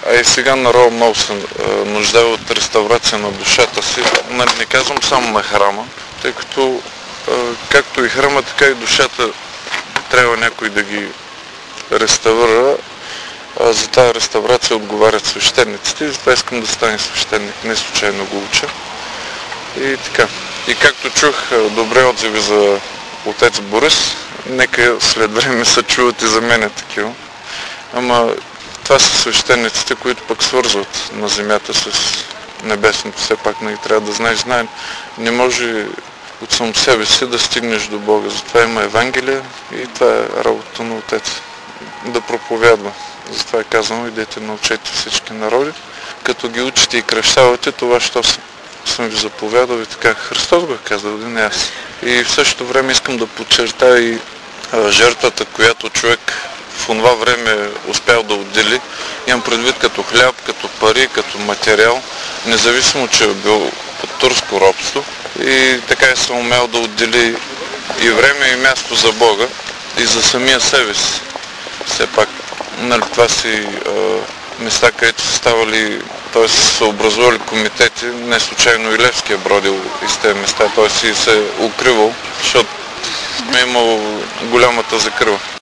а и сега народ много се нуждае от реставрация на душата си. Нали, не казвам само на храма, тъй като както и храма, така и душата трябва някой да ги реставрира. За тази реставрация отговарят свещениците и затова искам да стане свещеник. Не случайно го уча. И така. И както чух добре отзиви за отец Борис, нека след време се чуват и за мене такива. Ама това са свещениците, които пък свързват на земята с небесното. Все пак не трябва да знаеш, не може от само себе си да стигнеш до Бога. Затова има Евангелие и това е работа на Отец. Да проповядва. Затова е казано, идете научете всички народи. Като ги учите и кръщавате, това що съм ви заповядал и така. Христос го е казал, да не аз. И в същото време искам да подчертая и жертвата, която човек в това време успял да отдели. Имам предвид като хляб, като пари, като материал, независимо, че е бил под турско робство. И така е съм умел да отдели и време, и място за Бога, и за самия себе си. Все пак, нали, това си места, където са ставали, т.е. са образували комитети, не случайно и Левски е бродил из тези места, т.е. си се укривал, защото е имал голямата закрива.